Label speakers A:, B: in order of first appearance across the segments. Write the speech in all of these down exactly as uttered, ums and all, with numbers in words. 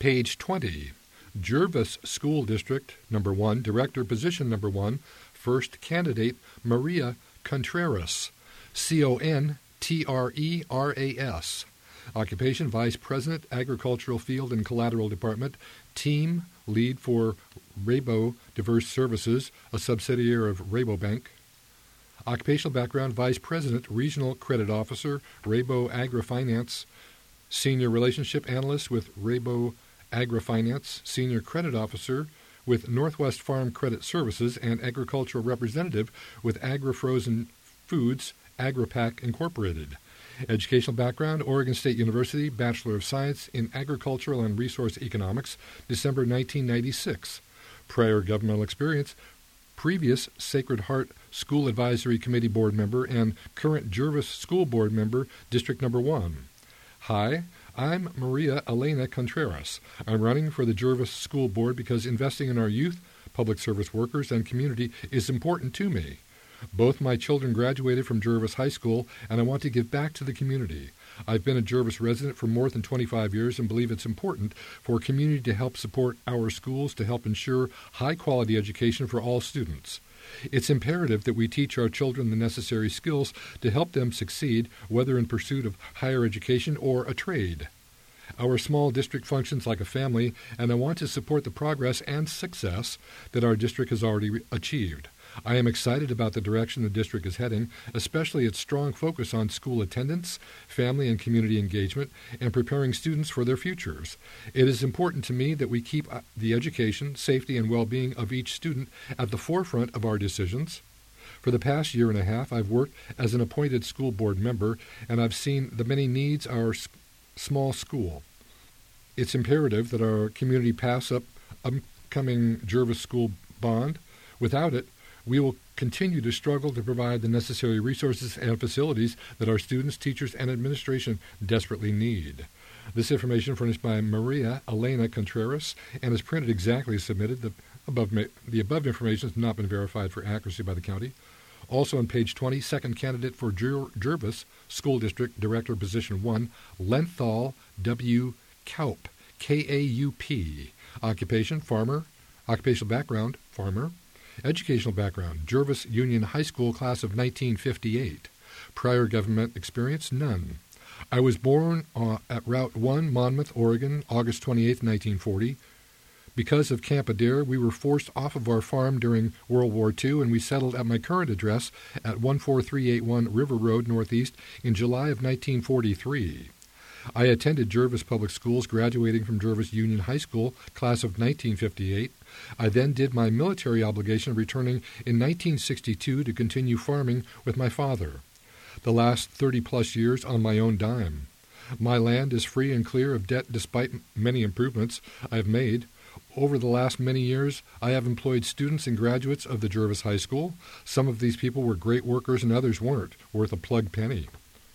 A: Page twenty. Jervis School District, number one, Director, position number one, first candidate, Maria Contreras, C O N T R E R A S. Occupation, Vice President, Agricultural Field and Collateral Department, Team Lead for Rabo Diverse Services, a subsidiary of Rabobank. Occupational background, Vice President, Regional Credit Officer, Rabo Agri-Finance, Senior Relationship Analyst with Rabo Agri-Finance, Senior Credit Officer with Northwest Farm Credit Services, and Agricultural Representative with Agri-Frozen Foods, AgriPac Incorporated. Educational background, Oregon State University, Bachelor of Science in Agricultural and Resource Economics, December nineteen ninety-six. Prior governmental experience, previous Sacred Heart School Advisory Committee Board member and current Jervis School Board member, District Number one. Hi, I'm Maria Elena Contreras. I'm running for the Jervis School Board because investing in our youth, public service workers, and community is important to me. Both my children graduated from Jervis High School, and I want to give back to the community. I've been a Jervis resident for more than twenty-five years and believe it's important for a community to help support our schools to help ensure high-quality education for all students. It's imperative that we teach our children the necessary skills to help them succeed, whether in pursuit of higher education or a trade. Our small district functions like a family, and I want to support the progress and success that our district has already re- achieved. I am excited about the direction the district is heading, especially its strong focus on school attendance, family and community engagement, and preparing students for their futures. It is important to me that we keep the education, safety, and well-being of each student at the forefront of our decisions. For the past year and a half, I've worked as an appointed school board member, and I've seen the many needs of our s- small school. It's imperative that our community pass up upcoming Jervis School Bond. Without it, we will continue to struggle to provide the necessary resources and facilities that our students, teachers, and administration desperately need. This information furnished by Maria Elena Contreras and is printed exactly as submitted. The above, the above information has not been verified for accuracy by the county. Also on page twenty, second candidate for Jer- Jervis School District Director, position one, Lenthal W. Kaup, K A U P. Occupation, farmer. Occupational background, farmer. Educational background, Jervis Union High School, class of nineteen fifty-eight. Prior government experience, none. I was born uh, at Route one, Monmouth, Oregon, August twenty-eighth, nineteen forty. Because of Camp Adair, we were forced off of our farm during World War Two, and we settled at my current address at one four three eight one River Road, Northeast, in July of nineteen forty-three. I attended Jervis Public Schools, graduating from Jervis Union High School, class of nineteen fifty-eight. I then did my military obligation, returning in nineteen sixty-two to continue farming with my father. The last thirty-plus years on my own dime. My land is free and clear of debt despite many improvements I have made. Over the last many years, I have employed students and graduates of the Jervis High School. Some of these people were great workers and others weren't, worth a plug penny.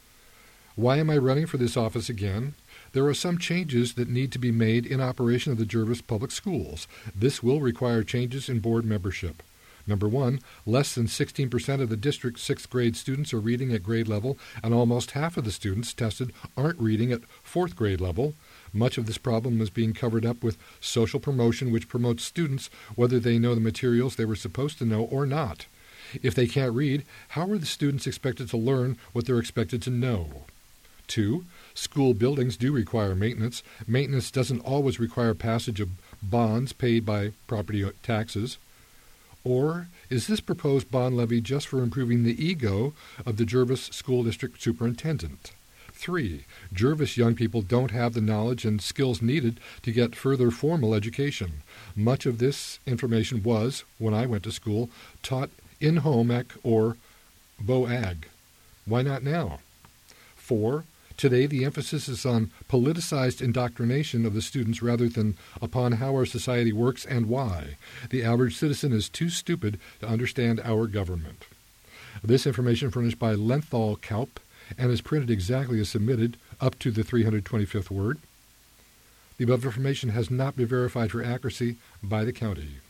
A: Why am I running for this office again? There are some changes that need to be made in operation of the Jervis Public Schools. This will require changes in board membership. Number one, less than sixteen percent of the district's sixth grade students are reading at grade level, and almost half of the students tested aren't reading at fourth grade level. Much of this problem is being covered up with social promotion, which promotes students whether they know the materials they were supposed to know or not. If they can't read, how are the students expected to learn what they're expected to know? Two, school buildings do require maintenance. Maintenance doesn't always require passage of bonds paid by property taxes. Or is this proposed bond levy just for improving the ego of the Jervis School District Superintendent? Three, Jervis young people don't have the knowledge and skills needed to get further formal education. Much of this information was, when I went to school, taught in home ec or B O A G. Why not now? Four, today the emphasis is on politicized indoctrination of the students rather than upon how our society works and why. The average citizen is too stupid to understand our government. This information furnished by Lenthal Kaup and is printed exactly as submitted up to the three hundred twenty-fifth word. The above information has not been verified for accuracy by the county.